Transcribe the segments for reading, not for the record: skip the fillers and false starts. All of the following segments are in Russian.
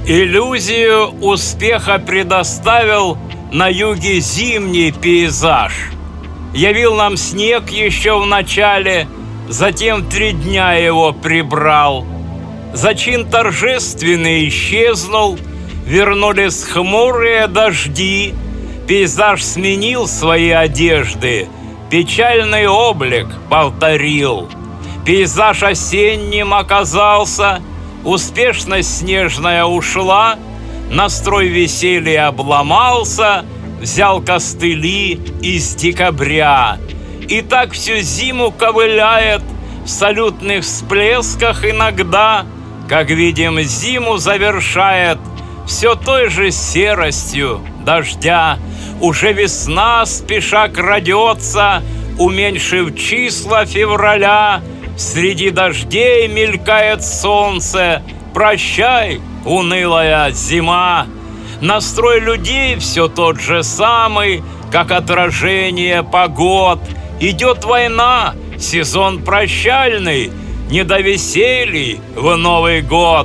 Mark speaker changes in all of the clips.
Speaker 1: Иллюзию успеха предоставил на юге зимний пейзаж. Явил нам снег еще в начале, затем 3 дня его прибрал. Зачин торжественный исчезнул, вернулись хмурые дожди. Пейзаж сменил свои одежды, печальный облик повторил. Пейзаж осенним оказался, успешность снежная ушла, настрой веселья обломался, взял костыли из декабря. И так всю зиму ковыляет в салютных всплесках иногда, как видим, зиму завершает все той же серостью дождя. Уже весна спеша крадется, уменьшив числа февраля. Среди дождей мелькает солнце. Прощай, унылая зима. Настрой людей все тот же самый, как отражение погод. Идет война, сезон прощальный, не до веселий в Новый год.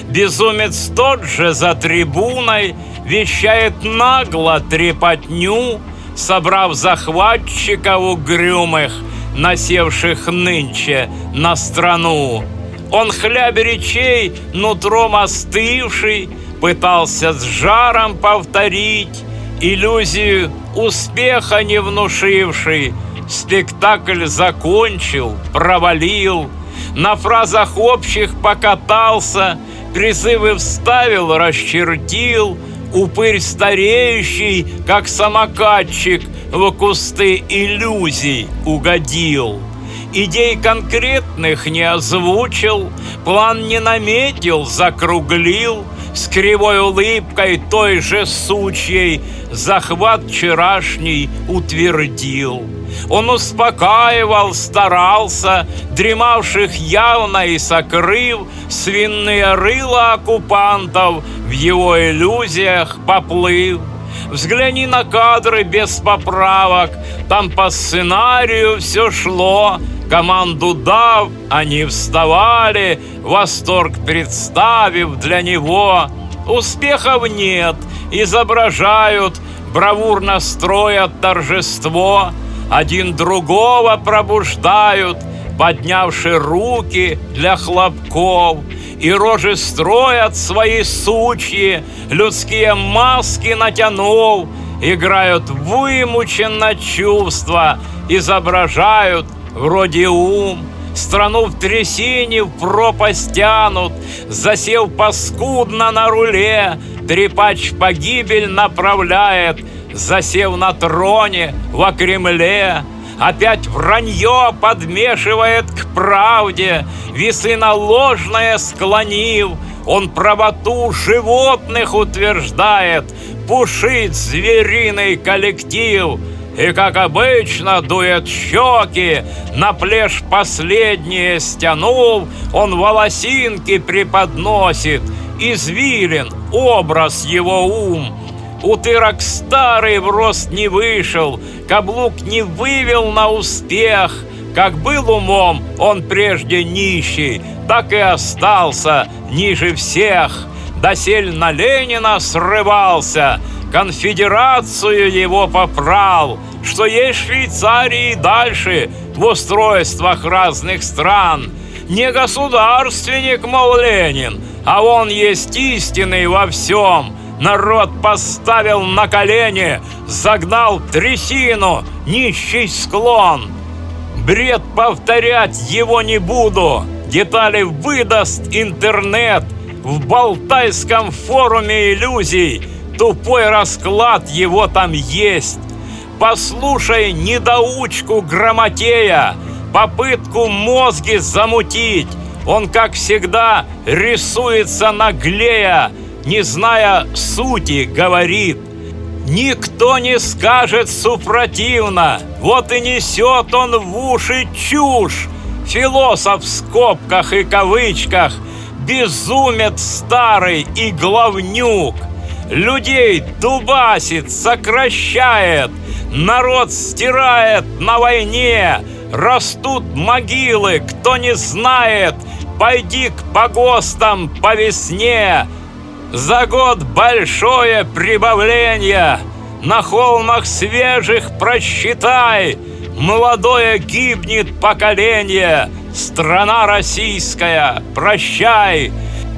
Speaker 1: Безумец тот же за трибуной вещает нагло трепотню, собрав захватчиков угрюмых, насевших нынче на страну. Он хляб речей, нутром остывший, пытался с жаром повторить иллюзию успеха не внушивший. Спектакль закончил, провалил, на фразах общих покатался, призывы вставил, расчертил. Упырь стареющий, как самокатчик, в кусты иллюзий угодил. Идей конкретных не озвучил, план не наметил, закруглил. С кривой улыбкой той же сучьей захват вчерашний утвердил. Он успокаивал, старался, дремавших явно и сокрыв, свиные рыла оккупантов в его иллюзиях поплыв. Взгляни на кадры без поправок, там по сценарию все шло. Команду дав, они вставали, восторг представив для него. Успехов нет, изображают, бравурно строят торжество. Один другого пробуждают, поднявши руки для хлопков. И рожи строят свои сучьи, людские маски натянув. Играют вымученно чувства, изображают вроде ум. Страну в трясине в пропасть тянут, засев паскудно на руле. Трепач в погибель направляет, засев на троне во Кремле. Опять вранье подмешивает к правде, весы на ложное склонив. Он правоту животных утверждает, пушит звериный коллектив. И, как обычно, дует щеки, на плешь последние стянув. Он волосинки преподносит, извилен образ его ум. Утырок старый в рост не вышел, каблук не вывел на успех. Как был умом он прежде нищий, так и остался ниже всех. Досель на Ленина срывался, конфедерацию его попрал, что есть Швейцарии дальше в устройствах разных стран. Не государственник, мол, Ленин, а он есть истинный во всем. Народ поставил на колени, загнал в трясину нищий склон. Бред повторять его не буду, детали выдаст интернет. В Балтайском форуме иллюзий тупой расклад его там есть. Послушай недоучку Грамотея, попытку мозги замутить. Он, как всегда, рисуется наглея, не зная сути, говорит. Никто не скажет супротивно, вот и несет он в уши чушь. Философ в скобках и кавычках, безумец старый и главнюк. Людей дубасит, сокращает, народ стирает на войне. Растут могилы, кто не знает, пойди к погостам по весне. За год большое прибавление. На холмах свежих просчитай, молодое гибнет поколение. Страна российская, прощай.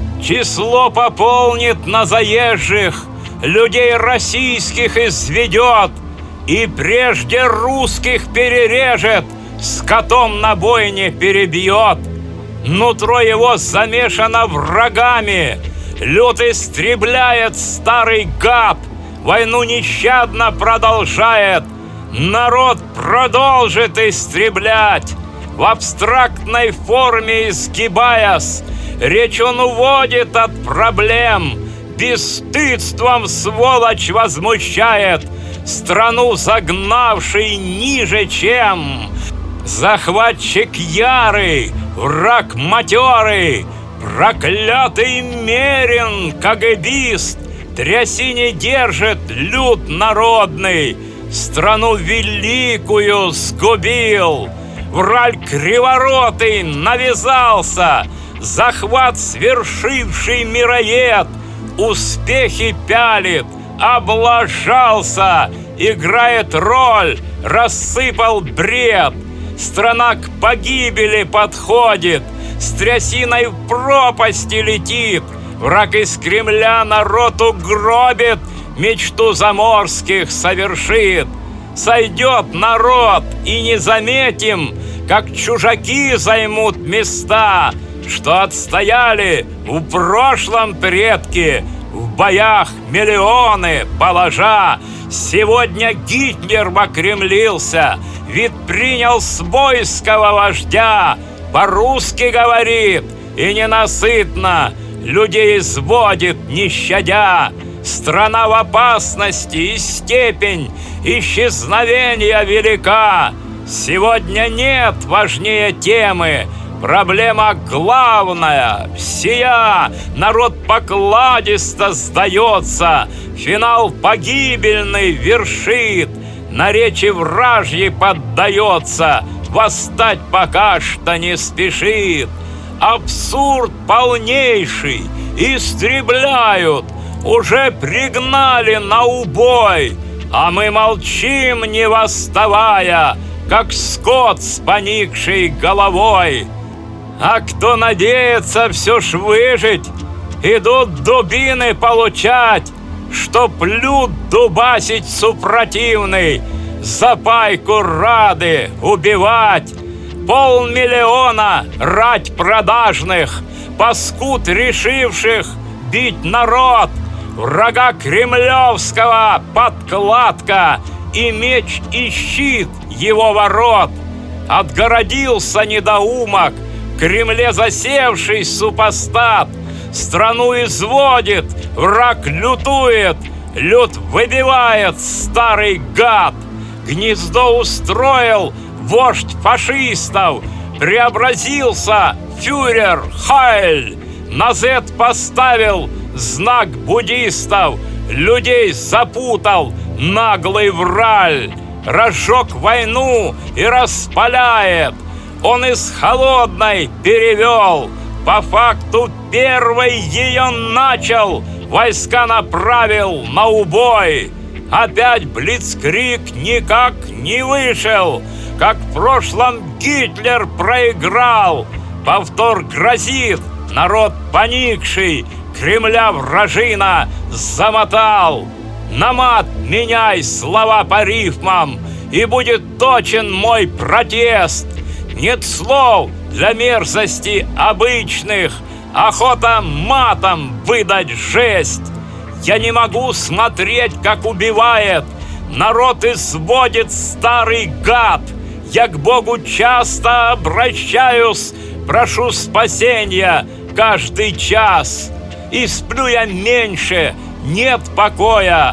Speaker 1: Число пополнит на заезжих, людей российских изведет, и прежде русских перережет, скотом на бойне перебьет. Нутро его замешано врагами, лют истребляет старый гад, войну нещадно продолжает, народ продолжит истреблять. В абстрактной форме изгибаясь, речь он уводит от проблем, бесстыдством сволочь возмущает, страну загнавший ниже, чем захватчик ярый, враг матерый, проклятый Мерин, КГБист, трясине держит люд народный, страну великую сгубил. Враль криворотый навязался, захват свершивший мироед, успехи пялит, облажался, играет роль, рассыпал бред. Страна к погибели подходит, с трясиной в пропасти летит. Враг из Кремля народ угробит, мечту заморских совершит. Сойдет народ, и не заметим, как чужаки займут места, что отстояли в прошлом предки, в боях миллионы положа. Сегодня Гитлер окремлился, вид принял свойского вождя, по-русски говорит и ненасытно, людей изводит не щадя. Страна в опасности, и степень исчезновения велика. Сегодня нет важнее темы, проблема главная, всея. Народ покладисто сдается, финал погибельный вершит, на речи вражьей поддается, восстать пока что не спешит. Абсурд полнейший, истребляют, уже пригнали на убой, а мы молчим, не восставая, как скот с поникшей головой. А кто надеется все ж выжить, идут дубины получать, чтоб люд дубасить супротивный, за пайку рады убивать. 500 000 рать продажных, паскуд решивших бить народ, врага кремлевского подкладка, и меч и щит его ворот. Отгородился недоумок, в Кремле засевший супостат, страну изводит, враг лютует, люд выбивает старый гад. Гнездо устроил вождь фашистов, преобразился фюрер Хайль, на Z поставил знак буддистов, людей запутал наглый враль, разжег войну и распаляет. Он из холодной перевел, по факту первый ее начал, войска направил на убой. Опять блицкриг никак не вышел, как в прошлом Гитлер проиграл. Повтор грозит, народ поникший, Кремля вражина замотал. На мат меняй слова по рифмам, и будет точен мой протест. Нет слов для мерзости обычных, охота матом выдать жесть. Я не могу смотреть, как убивает, народ изводит старый гад. Я к Богу часто обращаюсь, прошу спасения каждый час. И сплю я меньше, нет покоя.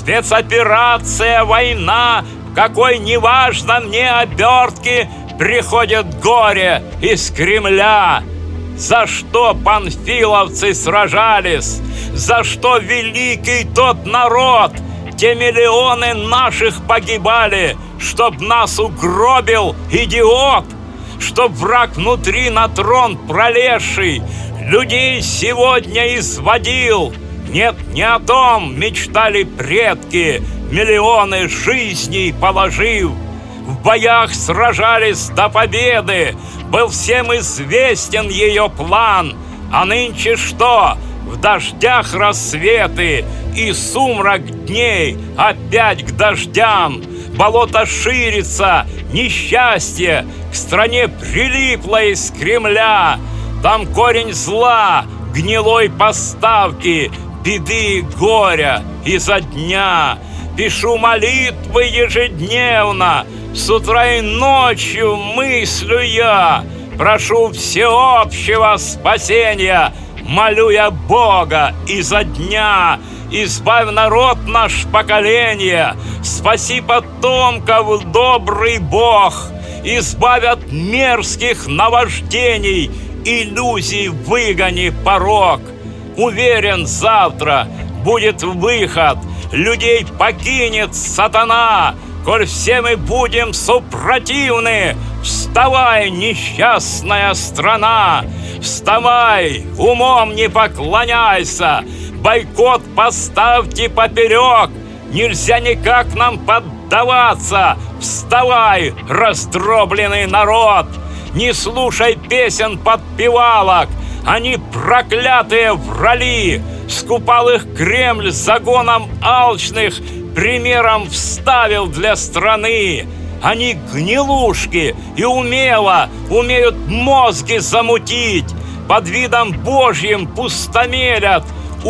Speaker 1: Спецоперация, война, в какой неважно мне обертке приходит горе из Кремля. За что панфиловцы сражались? За что великий тот народ? Те миллионы наших погибали, чтоб нас угробил идиот, чтоб враг внутри на трон пролезший людей сегодня изводил. Нет, не о том мечтали предки, миллионы жизней положив. В боях сражались до победы, был всем известен ее план. А нынче что? В дождях рассветы и сумрак дней опять к дождям. Болото ширится, несчастье к стране прилипло из Кремля. Там корень зла, гнилой поставки, беды и горя изо дня. Пишу молитвы ежедневно, с утра и ночью мыслю я. Прошу всеобщего спасения, молю я Бога изо дня. Избавь народ наш поколение, спаси потомков, добрый Бог. Избавь от мерзких наваждений, иллюзий выгони порок. Уверен, завтра будет выход, людей покинет сатана. Коль все мы будем супротивны, вставай, несчастная страна! Вставай, умом не поклоняйся, бойкот поставьте поперек, нельзя никак нам поддаваться. Вставай, раздробленный народ! Не слушай песен подпевалок, они проклятые врали. Скупал их Кремль загоном алчных, примером вставил для страны. Они гнилушки и умеют мозги замутить, под видом Божьим пустомелят,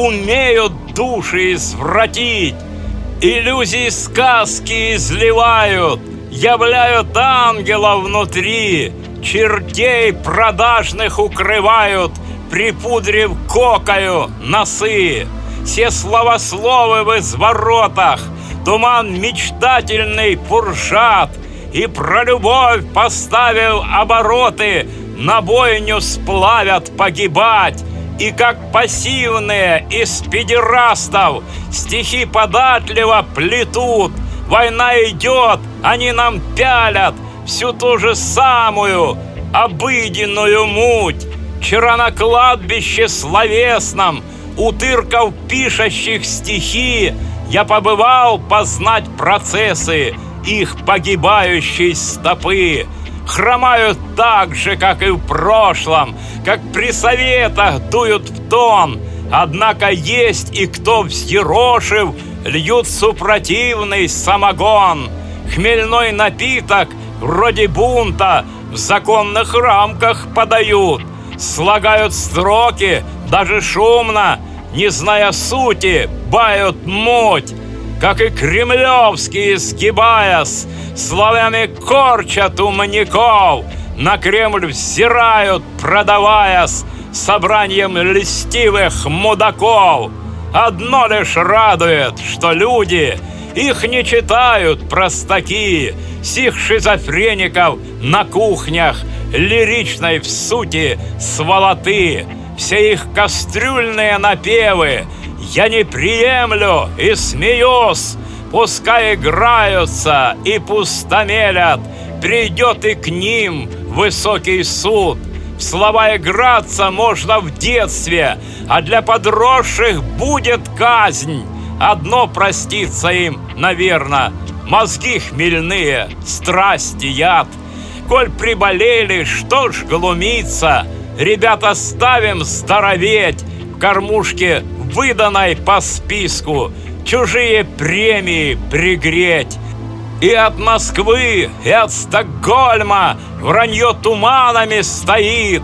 Speaker 1: умеют души извратить. Иллюзии сказки изливают, являют ангела внутри, чертей продажных укрывают, припудрив кокою носы. Все словословы в изворотах, туман мечтательный пуржат, и про любовь, поставив обороты, на бойню сплавят погибать. И как пассивные из педерастов стихи податливо плетут. Война идет, они нам пялят всю ту же самую обыденную муть. Вчера на кладбище словесном утырков, пишущих стихи, я побывал познать процессы их погибающей стопы. Хромают так же, как и в прошлом, как при советах дуют в тон. Однако есть и кто, взъерошив, льют супротивный самогон. Хмельной напиток, вроде бунта, в законных рамках подают. Слагают строки, даже шумно, не зная сути, бают муть. Как и кремлевские, сгибаясь, словами корчат у маньяков, на Кремль взирают, продаваясь собранием льстивых мудаков. Одно лишь радует, что люди их не читают простаки, сих шизофреников на кухнях лиричной в сути сволоты. Все их кастрюльные напевы я не приемлю и смеюсь. Пускай играются и пустомелят, придет и к ним высокий суд. В слова играться можно в детстве, а для подросших будет казнь. Одно простится им, наверно, мозги хмельные, страсти, яд. Коль приболели, что ж глумиться, ребята, ставим здороветь, в кормушке выданной по списку чужие премии пригреть. И от Москвы, и от Стокгольма вранье туманами стоит.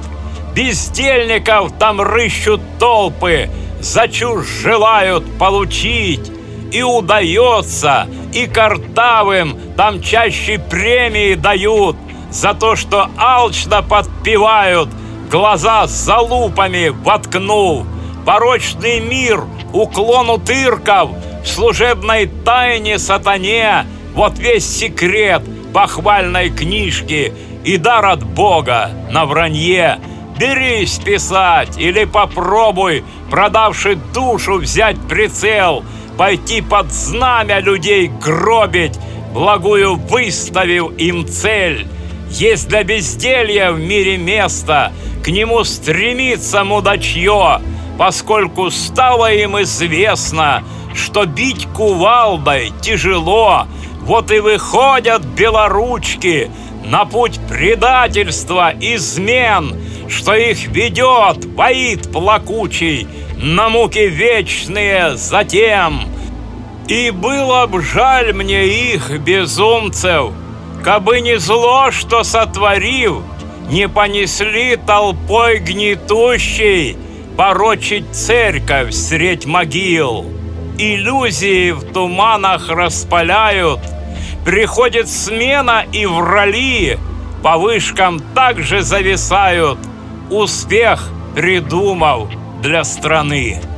Speaker 1: Бездельников там рыщут толпы, за чушь желают получить. И удается, и картавым там чаще премии дают за то, что алчно подпевают, глаза за лупами воткнув. Порочный мир, уклон утырков, в служебной тайне сатане вот весь секрет похвальной книжки и дар от Бога на вранье. Берись писать или попробуй, продавши душу, взять прицел, пойти под знамя людей гробить, благую выставив им цель. Есть для безделья в мире место, к нему стремится мудачье. поскольку стало им известно, что бить кувалдой тяжело, вот и выходят белоручки на путь предательства, измен, что их ведет воит плакучий на муки вечные затем. И было б жаль мне их, безумцев, кабы не зло, что сотворив, не понесли толпой гнетущей порочить церковь средь могил. Иллюзии в туманах распаляют, приходит смена, и врали по вышкам также зависают, успех придумав для страны.